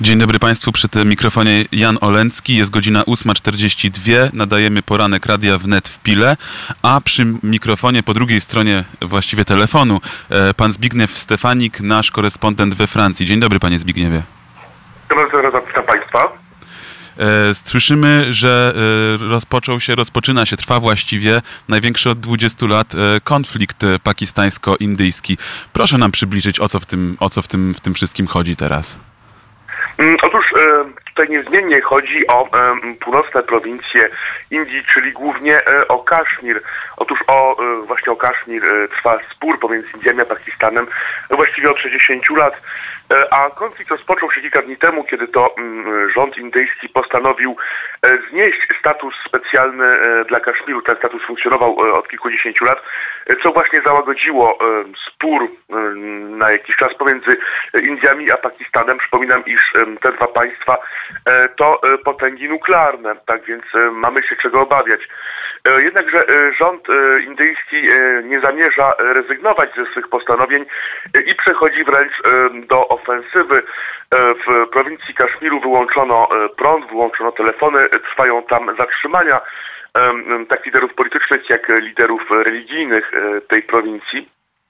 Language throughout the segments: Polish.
Dzień dobry Państwu, przy tym mikrofonie Jan Olęcki, jest godzina 8:42, nadajemy poranek Radia Wnet w Pile, a przy mikrofonie po drugiej stronie właściwie telefonu pan Zbigniew Stefanik, nasz korespondent we Francji. Dzień dobry panie Zbigniewie. Witam Państwa. Słyszymy, że rozpoczyna się, trwa właściwie największy od 20 lat konflikt pakistańsko-indyjski. Proszę nam przybliżyć, o co w tym wszystkim chodzi teraz. Otóż tutaj niezmiennie chodzi o północne prowincje Indii, czyli głównie o Kaszmir. Otóż właśnie o Kaszmir trwa spór pomiędzy Indiami a Pakistanem właściwie od 60 lat. A konflikt rozpoczął się kilka dni temu, kiedy to rząd indyjski postanowił znieść status specjalny dla Kaszmiru. Ten status funkcjonował od kilkudziesięciu lat, co właśnie załagodziło spór na jakiś czas pomiędzy Indiami a Pakistanem. Przypominam, iż te dwa państwa to potęgi nuklearne, tak więc mamy się czego obawiać. Jednakże rząd indyjski nie zamierza rezygnować ze swych postanowień i przechodzi wręcz do ofensywy. W prowincji Kaszmiru wyłączono prąd, wyłączono telefony, trwają tam zatrzymania tak liderów politycznych, jak liderów religijnych tej prowincji.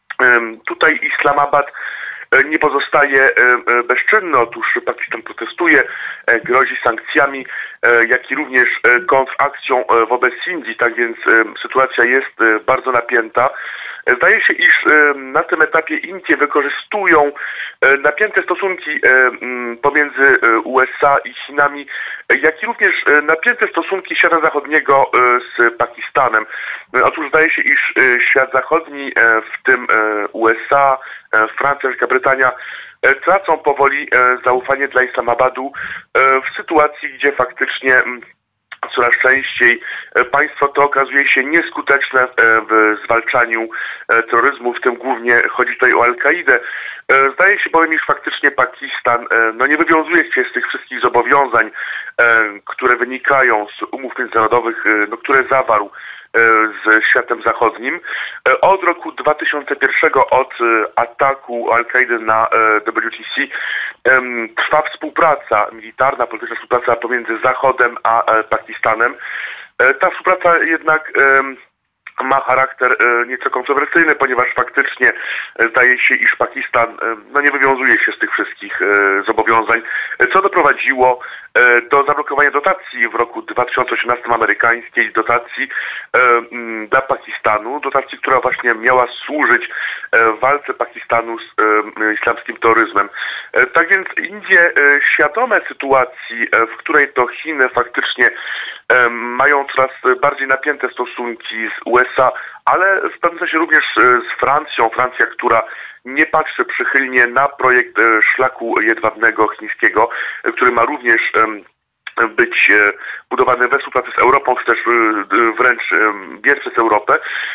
Tutaj Islamabad nie pozostaje bezczynny. Otóż Pakistan protestuje, grozi sankcjami, jak i również kontrakcją wobec Indii, tak więc sytuacja jest bardzo napięta. Zdaje się, iż na tym etapie Indie wykorzystują napięte stosunki pomiędzy USA i Chinami, jak i również napięte stosunki świata zachodniego z Pakistanem. Otóż zdaje się, iż świat zachodni, w tym USA, Francja, Wielka Brytania, tracą powoli zaufanie dla Islamabadu w sytuacji, gdzie faktycznie coraz częściej państwo to okazuje się nieskuteczne w zwalczaniu terroryzmu, w tym głównie chodzi tutaj o Al-Kaidę. Zdaje się bowiem, iż faktycznie Pakistan nie wywiązuje się z tych wszystkich zobowiązań, które wynikają z umów międzynarodowych, które zawarł z światem zachodnim. Od roku 2001, od ataku Al-Kaidy na WTC, trwa współpraca militarna, polityczna współpraca pomiędzy Zachodem a Pakistanem. Ta współpraca jednak ma charakter nieco kontrowersyjny, ponieważ faktycznie zdaje się, iż Pakistan nie wywiązuje się z tych wszystkich zobowiązań, co doprowadziło do zablokowania dotacji w roku 2018 amerykańskiej, dotacji dla Pakistanu, dotacji, która właśnie miała służyć walce Pakistanu z islamskim terroryzmem. Tak więc Indie, świadome sytuacji, w której to Chiny faktycznie mają coraz bardziej napięte stosunki z USA, ale w pewnym sensie również z Francją. Francja, która nie patrzy przychylnie na projekt szlaku jedwabnego chińskiego, który ma również być budowany we współpracy z Europą, czy też wręcz biec przez Europę,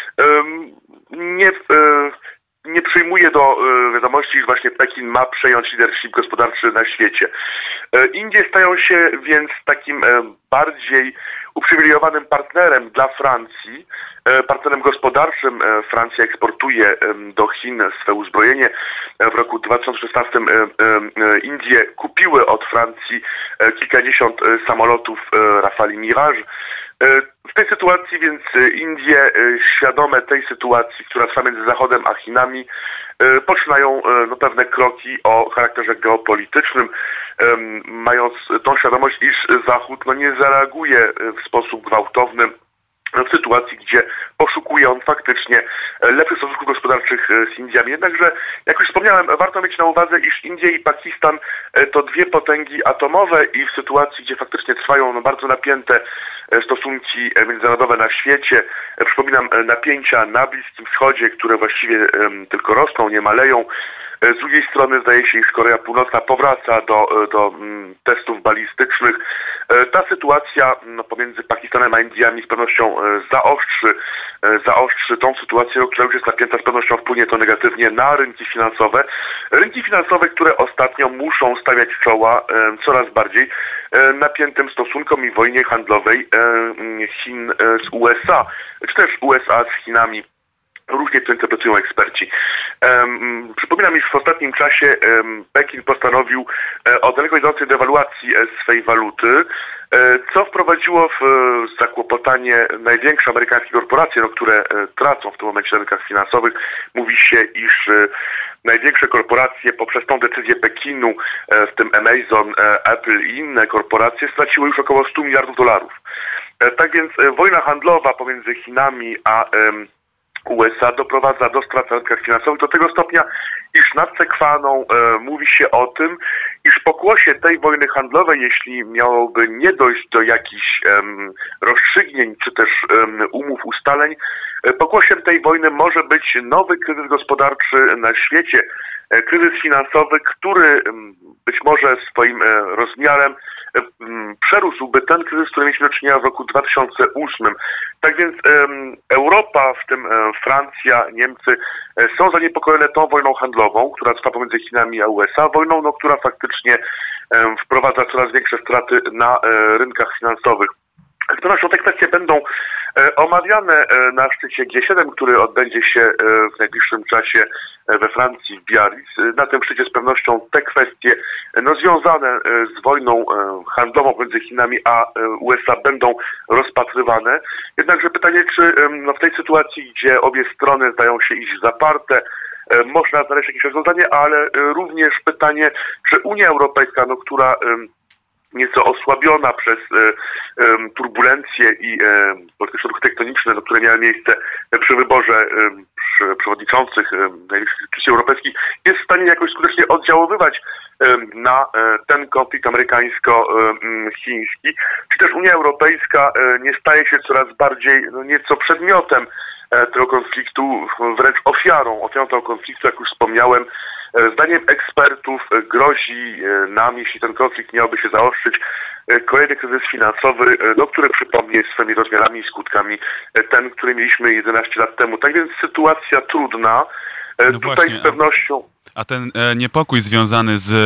nie przyjmuje do wiadomości, iż właśnie Pekin ma przejąć leadership gospodarczy na świecie. Indie stają się więc takim bardziej uprzywilejowanym partnerem dla Francji, partnerem gospodarczym. Francja eksportuje do Chin swe uzbrojenie. W roku 2016 Indie kupiły od Francji kilkadziesiąt samolotów Rafale Mirage. W tej sytuacji więc Indie, świadome tej sytuacji, która trwa między Zachodem a Chinami, poczynają pewne kroki o charakterze geopolitycznym, mając tą świadomość, iż Zachód nie zareaguje w sposób gwałtowny w sytuacji, gdzie poszukuje on faktycznie lepszych stosunków gospodarczych z Indiami. Jednakże, jak już wspomniałem, warto mieć na uwadze, iż Indie i Pakistan to dwie potęgi atomowe i w sytuacji, gdzie faktycznie trwają bardzo napięte stosunki międzynarodowe na świecie, przypominam, napięcia na Bliskim Wschodzie, które właściwie tylko rosną, nie maleją. Z drugiej strony zdaje się, iż Korea Północna powraca do testów balistycznych. Ta sytuacja pomiędzy Pakistanem a Indiami z pewnością zaostrzy tą sytuację, która już jest napięta, z pewnością wpłynie to negatywnie na rynki finansowe. Rynki finansowe, które ostatnio muszą stawiać czoła coraz bardziej napiętym stosunkom i wojnie handlowej Chin z USA, czy też USA z Chinami. Różnie to interpretują eksperci. Przypominam, iż w ostatnim czasie Pekin postanowił o daleko idącej dewaluacji swej waluty, co wprowadziło w zakłopotanie największe amerykańskie korporacje, które tracą w tym momencie na rynkach finansowych. Mówi się, iż największe korporacje poprzez tą decyzję Pekinu, w tym Amazon, Apple i inne korporacje, straciły już około $100 miliardów. Tak więc wojna handlowa pomiędzy Chinami a USA doprowadza do strat na rynkach finansowych do tego stopnia, iż nad Sekwaną mówi się o tym, iż pokłosie tej wojny handlowej, jeśli miałoby nie dojść do jakichś rozstrzygnięć czy też umów, ustaleń, pokłosiem tej wojny może być nowy kryzys gospodarczy na świecie, kryzys finansowy, który być może swoim rozmiarem przerósłby ten kryzys, który mieliśmy do czynienia w roku 2008. Tak więc Europa, w tym Francja, Niemcy, są zaniepokojone tą wojną handlową, która trwa pomiędzy Chinami a USA, wojną, która faktycznie wprowadza coraz większe straty na rynkach finansowych. Z pewnością te kwestie będą omawiane na szczycie G7, który odbędzie się w najbliższym czasie we Francji, w Biarritz. Na tym szczycie z pewnością te kwestie związane z wojną handlową między Chinami a USA będą rozpatrywane. Jednakże pytanie, czy w tej sytuacji, gdzie obie strony zdają się iść zaparte, można znaleźć jakieś rozwiązanie, ale również pytanie, czy Unia Europejska, która nieco osłabiona przez turbulencje i polityczne ruchy tektoniczne, które miały miejsce przy wyborze przewodniczących najwyższych instytucji europejskich, jest w stanie jakoś skutecznie oddziaływać na ten konflikt amerykańsko-chiński, czy też Unia Europejska nie staje się coraz bardziej nieco przedmiotem tego konfliktu, wręcz ofiarą tego konfliktu, jak już wspomniałem. Zdaniem ekspertów grozi nam, jeśli ten konflikt miałby się zaostrzyć, kolejny kryzys finansowy, który przypomnie swoimi rozmiarami i skutkami ten, który mieliśmy 11 lat temu. Tak więc sytuacja trudna. Tutaj właśnie, z pewnością... A ten niepokój związany z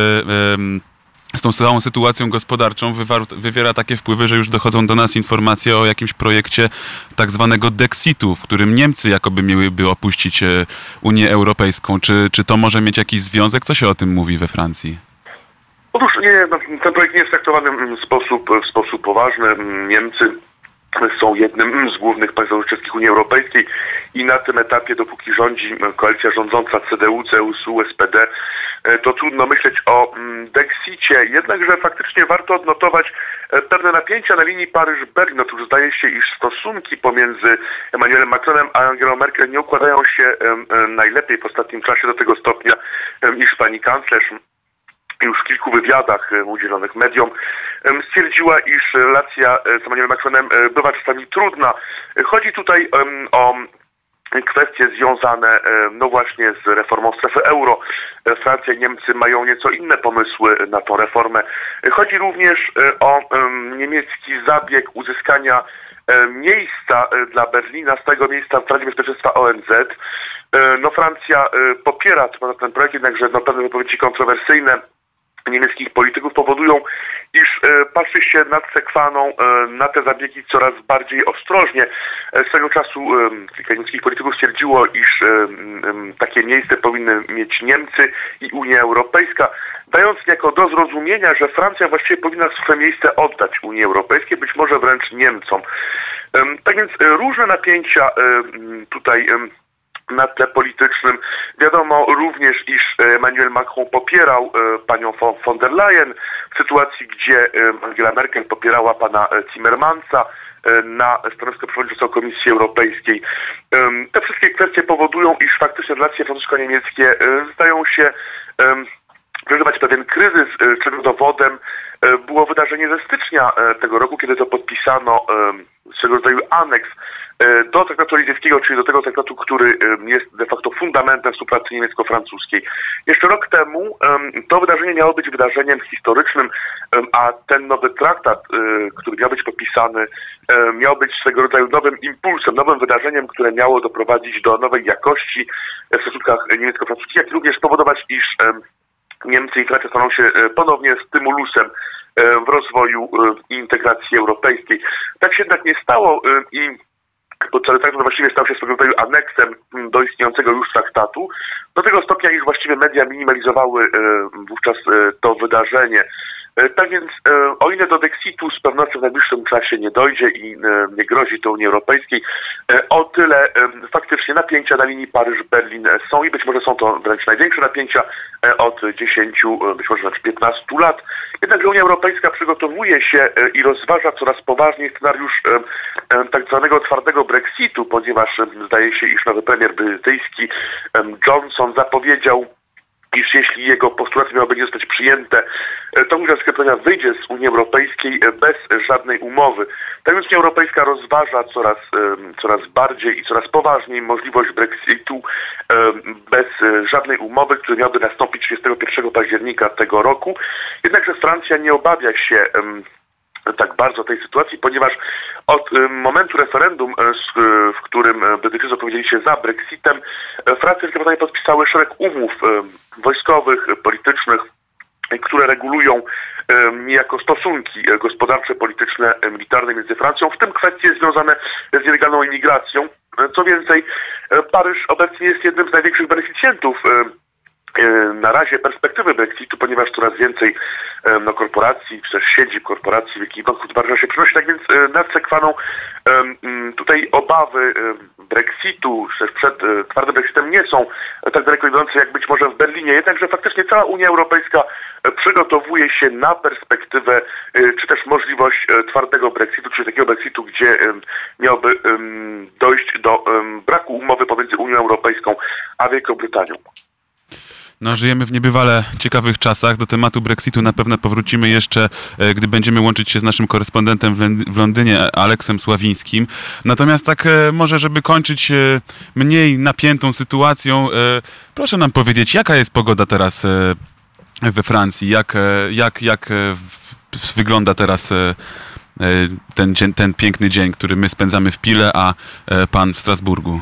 tą całą sytuacją gospodarczą wywiera takie wpływy, że już dochodzą do nas informacje o jakimś projekcie tak zwanego Dexitu, w którym Niemcy jakoby miałyby opuścić Unię Europejską. Czy to może mieć jakiś związek? Co się o tym mówi we Francji? Otóż nie, ten projekt nie jest traktowany w sposób poważny. Niemcy są jednym z głównych państw członkowskich Unii Europejskiej i na tym etapie, dopóki rządzi koalicja rządząca CDU, CSU, SPD, to trudno myśleć o Dexicie. Jednakże faktycznie warto odnotować pewne napięcia na linii Paryż-Berlin. Otóż zdaje się, iż stosunki pomiędzy Emmanuelem Macronem a Angelą Merkel nie układają się najlepiej w ostatnim czasie do tego stopnia, iż pani kanclerz już w kilku wywiadach udzielonych mediom stwierdziła, iż relacja z Emmanuelem Macronem bywa czasami trudna. Chodzi tutaj o kwestie związane właśnie z reformą strefy euro. Francja i Niemcy mają nieco inne pomysły na tą reformę. Chodzi również o niemiecki zabieg uzyskania miejsca dla Berlina, stałego miejsca w Radzie Bezpieczeństwa ONZ. Francja popiera ten projekt, jednakże pewne wypowiedzi kontrowersyjne niemieckich polityków powodują, iż patrzy się nad Sekwaną na te zabiegi coraz bardziej ostrożnie. Swego czasu kilka niemieckich polityków stwierdziło, iż takie miejsce powinny mieć Niemcy i Unia Europejska, dając niejako do zrozumienia, że Francja właściwie powinna swoje miejsce oddać Unii Europejskiej, być może wręcz Niemcom. Tak więc różne napięcia tutaj na tle politycznym. Wiadomo również, iż Emmanuel Macron popierał panią von der Leyen w sytuacji, gdzie Angela Merkel popierała pana Timmermansa na stanowisko przewodniczącego Komisji Europejskiej. Te wszystkie kwestie powodują, iż faktycznie relacje francusko-niemieckie zdają się przeżywać pewien kryzys, czego dowodem było wydarzenie ze stycznia tego roku, kiedy to podpisano swego rodzaju aneks do traktatu lizejskiego, czyli do tego traktatu, który jest de facto fundamentem współpracy niemiecko-francuskiej. Jeszcze rok temu to wydarzenie miało być wydarzeniem historycznym, a ten nowy traktat, który miał być podpisany, miał być swego rodzaju nowym impulsem, nowym wydarzeniem, które miało doprowadzić do nowej jakości w stosunkach niemiecko-francuskich, jak również spowodować, iż Niemcy i Francja staną się ponownie stymulusem w rozwoju integracji europejskiej. Tak się jednak nie stało i bo cały traktat właściwie stał się swego rodzaju aneksem do istniejącego już traktatu, do tego stopnia, iż właściwie media minimalizowały wówczas to wydarzenie. Tak więc, o ile do Brexitu z pewnością w najbliższym czasie nie dojdzie i nie grozi to Unii Europejskiej, o tyle faktycznie napięcia na linii Paryż-Berlin są i być może są to wręcz największe napięcia od 10, być może nawet 15 lat. Jednakże Unia Europejska przygotowuje się i rozważa coraz poważniej scenariusz tak zwanego twardego Brexitu, ponieważ zdaje się, iż nowy premier brytyjski Johnson zapowiedział, iż jeśli jego postulaty miały będzie zostać przyjęte, to Unia Europejska wyjdzie z Unii Europejskiej bez żadnej umowy. Tak więc Unia Europejska rozważa coraz bardziej i coraz poważniej możliwość Brexitu bez żadnej umowy, który miałby nastąpić 31 października tego roku. Jednakże Francja nie obawia się tak bardzo tej sytuacji, ponieważ od momentu referendum, w którym Brytyjczycy opowiedzieli się za Brexitem, Francja i Wielka Brytania podpisały szereg umów wojskowych, politycznych, które regulują niejako stosunki gospodarcze, polityczne, militarne między Francją, w tym kwestie związane z nielegalną imigracją. Co więcej, Paryż obecnie jest jednym z największych beneficjentów na razie perspektywy Brexitu, ponieważ coraz więcej korporacji, czy też siedzib korporacji, wielkich banków do Paryża się przenosi, tak więc nad Sekwaną tutaj obawy Brexitu, czy też przed twardym Brexitem nie są tak daleko idące jak być może w Berlinie, jednakże faktycznie cała Unia Europejska przygotowuje się na perspektywę, czy też możliwość twardego Brexitu, czyli takiego Brexitu, gdzie miałby dojść do braku umowy pomiędzy Unią Europejską a Wielką Brytanią. No, żyjemy w niebywale ciekawych czasach. Do tematu Brexitu na pewno powrócimy jeszcze, gdy będziemy łączyć się z naszym korespondentem w Londynie, Aleksem Sławińskim. Natomiast tak może, żeby kończyć mniej napiętą sytuacją, proszę nam powiedzieć, jaka jest pogoda teraz we Francji? Jak wygląda teraz ten piękny dzień, który my spędzamy w Pile, a pan w Strasburgu?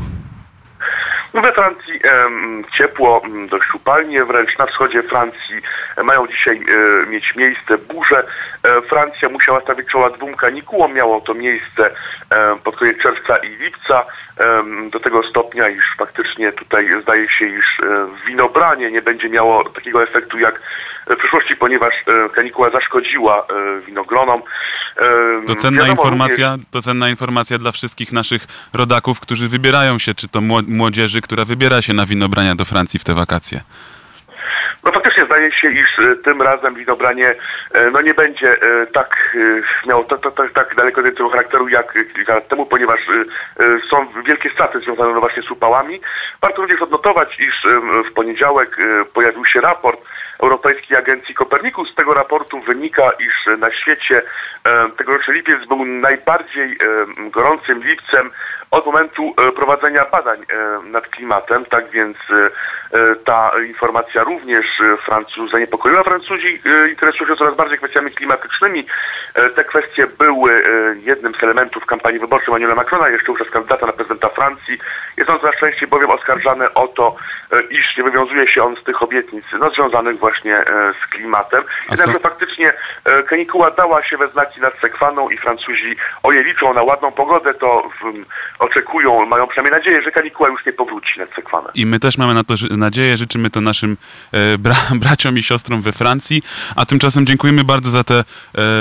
We Francji ciepło, dość upalnie, wręcz na wschodzie Francji mają dzisiaj mieć miejsce burze. Francja musiała stawić czoła 2 kanikułom, miało to miejsce pod koniec czerwca i lipca, do tego stopnia, iż faktycznie tutaj zdaje się, iż winobranie nie będzie miało takiego efektu jak w przyszłości, ponieważ kanikuła zaszkodziła winogronom. To cenna informacja dla wszystkich naszych rodaków, którzy wybierają się, czy to młodzieży, która wybiera się na winobrania do Francji w te wakacje. No faktycznie zdaje się, iż tym razem winobranie nie będzie miało tak daleko idącego charakteru jak kilka lat temu, ponieważ są wielkie straty związane właśnie z upałami. Warto również odnotować, iż w poniedziałek pojawił się raport Europejskiej Agencji Copernicus. Z tego raportu wynika, iż na świecie tegoroczny lipiec był najbardziej gorącym lipcem od momentu prowadzenia badań nad klimatem. Tak więc ta informacja również Francuzów zaniepokoiła. Francuzi interesują się coraz bardziej kwestiami klimatycznymi. Te kwestie były jednym z elementów kampanii wyborczej Emmanuela Macrona, jeszcze wówczas kandydata na prezydenta Francji. Jest on coraz częściej bowiem oskarżany o to, iż nie wywiązuje się on z tych obietnic związanych właśnie z klimatem. Jednakże faktycznie kanikuła dała się we znaki nad Sekwaną i Francuzi liczą na ładną pogodę, to oczekują, mają przynajmniej nadzieję, że kanikuła już nie powróci nad Sekwanę. I my też mamy na to nadzieję, życzymy to naszym braciom i siostrom we Francji, a tymczasem dziękujemy bardzo za tę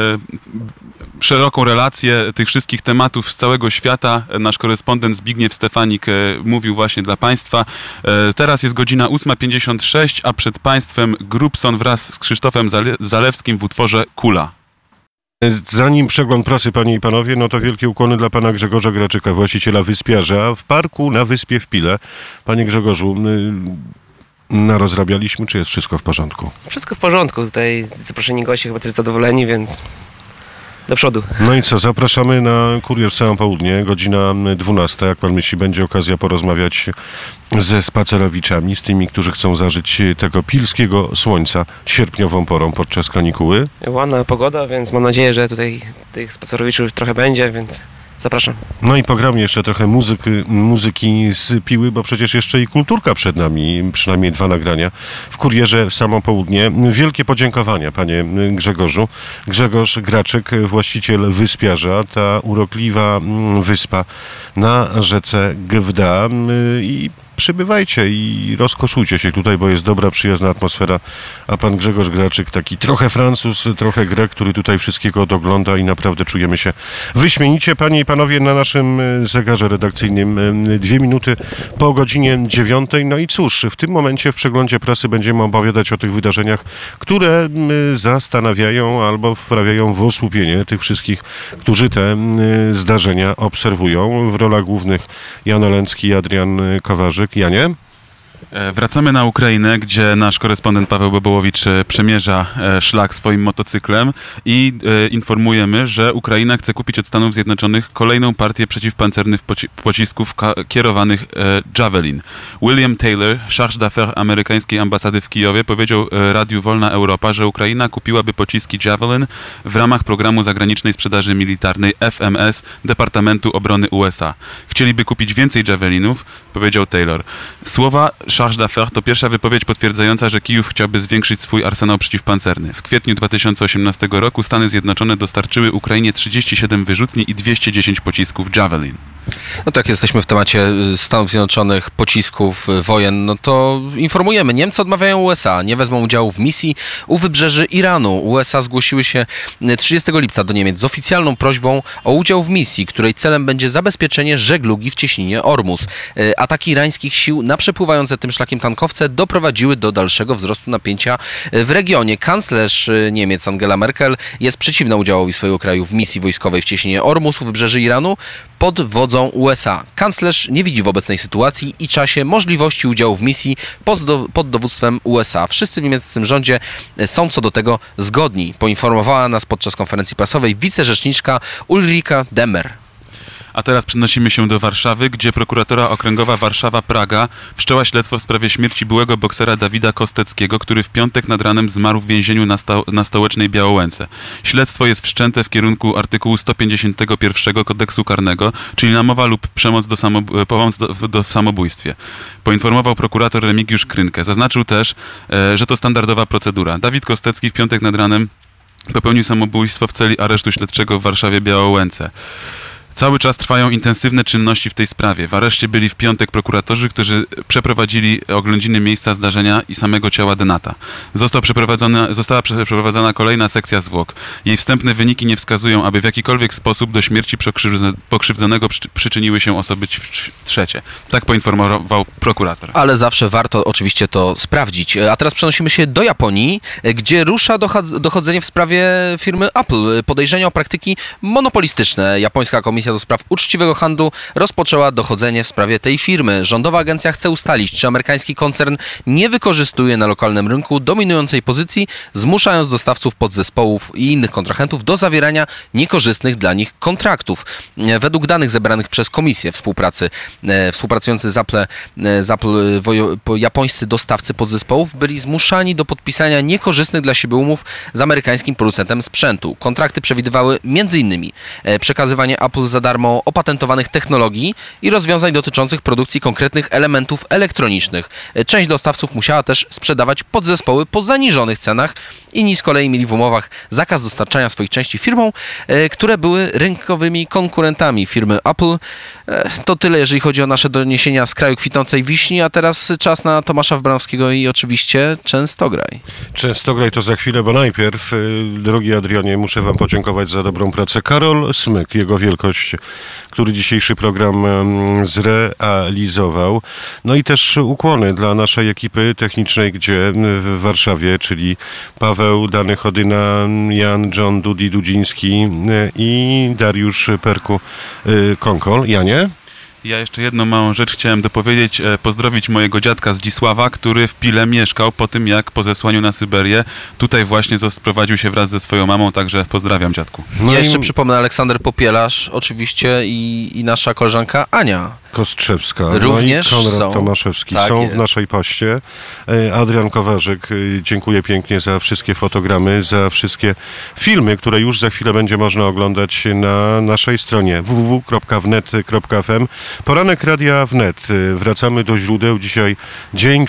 szeroką relację tych wszystkich tematów z całego świata. Nasz korespondent Zbigniew Stefanik mówił właśnie dla Państwa. Teraz jest godzina 8:56, a przed Państwem Grubson wraz z Krzysztofem Zalewskim w utworze Kula. Zanim przegląd prasy, panie i panowie, no to wielkie ukłony dla pana Grzegorza Graczyka, właściciela Wyspiarza. W parku na wyspie w Pile. Panie Grzegorzu, narozrabialiśmy, czy jest wszystko w porządku? Wszystko w porządku. Tutaj zaproszeni goście chyba też zadowoleni, więc do przodu. No i co, zapraszamy na Kurier Całe Południe, godzina 12. Jak pan myśli, będzie okazja porozmawiać ze spacerowiczami, z tymi, którzy chcą zażyć tego pilskiego słońca sierpniową porą podczas kanikuły? Ładna pogoda, więc mam nadzieję, że tutaj tych spacerowiczów trochę będzie, więc Zapraszam. No i pogramy jeszcze trochę muzyki z Piły, bo przecież jeszcze i kulturka przed nami, przynajmniej 2 nagrania. W Kurierze w samo południe. Wielkie podziękowania, panie Grzegorzu. Grzegorz Graczyk, właściciel Wyspiarza, ta urokliwa wyspa na rzece Gwda. I przybywajcie i rozkoszujcie się tutaj, bo jest dobra, przyjazna atmosfera, a pan Grzegorz Graczyk, taki trochę Francuz, trochę Grek, który tutaj wszystkiego dogląda i naprawdę czujemy się wyśmienicie. Panie i panowie, na naszym zegarze redakcyjnym 2 minuty po godzinie 9. No i cóż, w tym momencie w przeglądzie prasy będziemy opowiadać o tych wydarzeniach, które zastanawiają albo wprawiają w osłupienie tych wszystkich, którzy te zdarzenia obserwują. W rolach głównych Jan Olencki i Adrian Kowarzyk. Janie? Wracamy na Ukrainę, gdzie nasz korespondent Paweł Bobołowicz przemierza szlak swoim motocyklem i informujemy, że Ukraina chce kupić od Stanów Zjednoczonych kolejną partię przeciwpancernych pocisków kierowanych Javelin. William Taylor, charge d'affaires amerykańskiej ambasady w Kijowie, powiedział Radiu Wolna Europa, że Ukraina kupiłaby pociski Javelin w ramach programu zagranicznej sprzedaży militarnej FMS Departamentu Obrony USA. Chcieliby kupić więcej Javelinów, powiedział Taylor. Słowa charge d'affaires to pierwsza wypowiedź potwierdzająca, że Kijów chciałby zwiększyć swój arsenał przeciwpancerny. W kwietniu 2018 roku Stany Zjednoczone dostarczyły Ukrainie 37 wyrzutni i 210 pocisków Javelin. No tak, jesteśmy w temacie Stanów Zjednoczonych, pocisków, wojen, no to informujemy. Niemcy odmawiają USA, nie wezmą udziału w misji u wybrzeży Iranu. USA zgłosiły się 30 lipca do Niemiec z oficjalną prośbą o udział w misji, której celem będzie zabezpieczenie żeglugi w cieśninie Ormus. Ataki irańskich sił na przepływające tym szlakiem tankowce doprowadziły do dalszego wzrostu napięcia w regionie. Kanclerz Niemiec Angela Merkel jest przeciwna udziałowi swojego kraju w misji wojskowej w cieśninie Ormus u wybrzeży Iranu pod wodzą USA. Kanclerz nie widzi w obecnej sytuacji i czasie możliwości udziału w misji pod dowództwem USA. Wszyscy w niemieckim rządzie są co do tego zgodni, poinformowała nas podczas konferencji prasowej wicerzeczniczka Ulrika Demmer. A teraz przenosimy się do Warszawy, gdzie prokuratura okręgowa Warszawa-Praga wszczęła śledztwo w sprawie śmierci byłego boksera Dawida Kosteckiego, który w piątek nad ranem zmarł w więzieniu na Stołecznej Białołęce. Śledztwo jest wszczęte w kierunku artykułu 151 Kodeksu Karnego, czyli namowa lub pomoc w samobójstwie. Poinformował prokurator Remigiusz Krynkę. Zaznaczył też, że to standardowa procedura. Dawid Kostecki w piątek nad ranem popełnił samobójstwo w celi aresztu śledczego w Warszawie-Białołęce. Cały czas trwają intensywne czynności w tej sprawie. W areszcie byli w piątek prokuratorzy, którzy przeprowadzili oględziny miejsca zdarzenia i samego ciała Denata. Została przeprowadzona kolejna sekcja zwłok. Jej wstępne wyniki nie wskazują, aby w jakikolwiek sposób do śmierci pokrzywdzonego przyczyniły się osoby trzecie. Tak poinformował prokurator. Ale zawsze warto oczywiście to sprawdzić. A teraz przenosimy się do Japonii, gdzie rusza dochodzenie w sprawie firmy Apple. Podejrzenia o praktyki monopolistyczne. Japońska Komisja do Spraw Uczciwego Handlu rozpoczęła dochodzenie w sprawie tej firmy. Rządowa agencja chce ustalić, czy amerykański koncern nie wykorzystuje na lokalnym rynku dominującej pozycji, zmuszając dostawców podzespołów i innych kontrahentów do zawierania niekorzystnych dla nich kontraktów. Według danych zebranych przez Komisję współpracujący z Apple japońscy dostawcy podzespołów byli zmuszani do podpisania niekorzystnych dla siebie umów z amerykańskim producentem sprzętu. Kontrakty przewidywały m.in. przekazywanie Apple za darmo opatentowanych technologii i rozwiązań dotyczących produkcji konkretnych elementów elektronicznych. Część dostawców musiała też sprzedawać podzespoły po zaniżonych cenach. Inni z kolei mieli w umowach zakaz dostarczania swoich części firmom, które były rynkowymi konkurentami firmy Apple. To tyle, jeżeli chodzi o nasze doniesienia z kraju kwitnącej wiśni, a teraz czas na Tomasza Wbranowskiego i oczywiście Częstograj. Częstograj to za chwilę, bo najpierw, drogi Adrianie, muszę wam podziękować za dobrą pracę. Karol Smyk, jego wielkość, który dzisiejszy program zrealizował. No i też ukłony dla naszej ekipy technicznej, gdzie w Warszawie, czyli Paweł Dany Chodyna, Jan John Dudi Dudziński i Dariusz Perku Konkol. Janie? Ja jeszcze jedną małą rzecz chciałem dopowiedzieć, pozdrowić mojego dziadka Zdzisława, który w Pile mieszkał po tym, jak po zesłaniu na Syberię tutaj właśnie sprowadził się wraz ze swoją mamą, także pozdrawiam, dziadku. No ja jeszcze przypomnę Aleksander Popielarz oczywiście i nasza koleżanka Ania. Kostrzewska, Również no i Konrad są. Tomaszewski Tak są jest. w naszej paście. Adrian Kowarzyk, dziękuję pięknie za wszystkie fotogramy, za wszystkie filmy, które już za chwilę będzie można oglądać na naszej stronie www.wnet.fm. Poranek Radia Wnet. Wracamy do źródeł. Dzisiaj dzień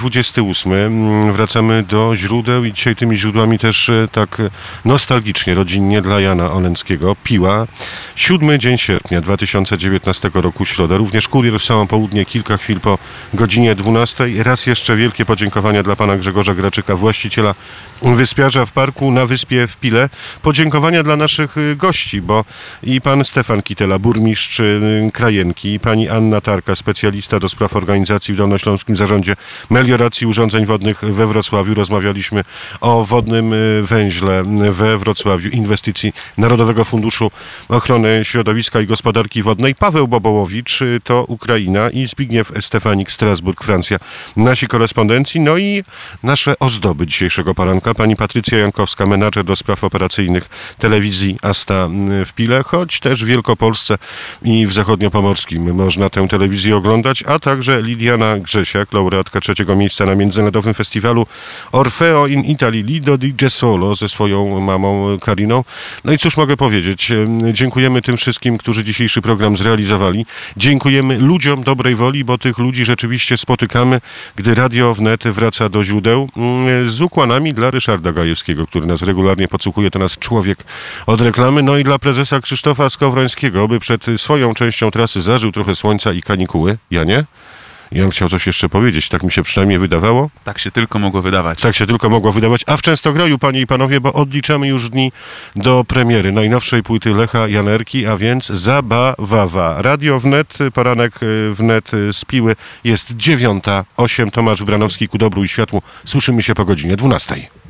28. Wracamy do źródeł i dzisiaj tymi źródłami też tak nostalgicznie, rodzinnie dla Jana Olenckiego. Piła. 7 dzień sierpnia 2019 roku, środa. Również kurier w samo południe, kilka chwil po godzinie 12. Raz jeszcze wielkie podziękowania dla pana Grzegorza Graczyka, właściciela wyspiarza w parku na wyspie w Pile. Podziękowania dla naszych gości, bo i pan Stefan Kitela, burmistrz Krajenki, i pani Anna Tarka, specjalista do spraw organizacji w Dolnośląskim Zarządzie Melioracji Urządzeń Wodnych we Wrocławiu. Rozmawialiśmy o wodnym węźle we Wrocławiu, inwestycji Narodowego Funduszu Ochrony Środowiska i Gospodarki Wodnej. Paweł Bobołowicz to Ukraina i Zbigniew Stefanik, Strasburg, Francja. Nasi korespondenci, no i nasze ozdoby dzisiejszego poranka. Pani Patrycja Jankowska, menadżer do spraw operacyjnych telewizji Asta w Pile, choć też w Wielkopolsce i w Zachodniopomorskim można tę telewizję oglądać, a także Liliana Grzesiak, laureatka 3. miejsca na Międzynarodowym Festiwalu Orfeo in Italy, Lido di Gesolo ze swoją mamą Kariną. No i cóż mogę powiedzieć? Dziękujemy tym wszystkim, którzy dzisiejszy program zrealizowali. Dziękujemy ludziom dobrej woli, bo tych ludzi rzeczywiście spotykamy, gdy Radio Wnet wraca do źródeł. Z ukłonami dla Ryszarda Gajewskiego, który nas regularnie podsłuchuje, to nasz człowiek od reklamy. No i dla prezesa Krzysztofa Skowrońskiego, by przed swoją częścią trasy zażył trochę słońca i kanikuły. Janie? Jan chciał coś jeszcze powiedzieć, tak mi się przynajmniej wydawało. Tak się tylko mogło wydawać. Tak się tylko mogło wydawać. A w Częstogroju, panie i panowie, bo odliczamy już dni do premiery najnowszej płyty Lecha Janerki, a więc Zabawawa. Radio Wnet, poranek Wnet z Piły, jest 9:08. Tomasz Wybranowski ku dobru i światłu. Słyszymy się po godzinie 12.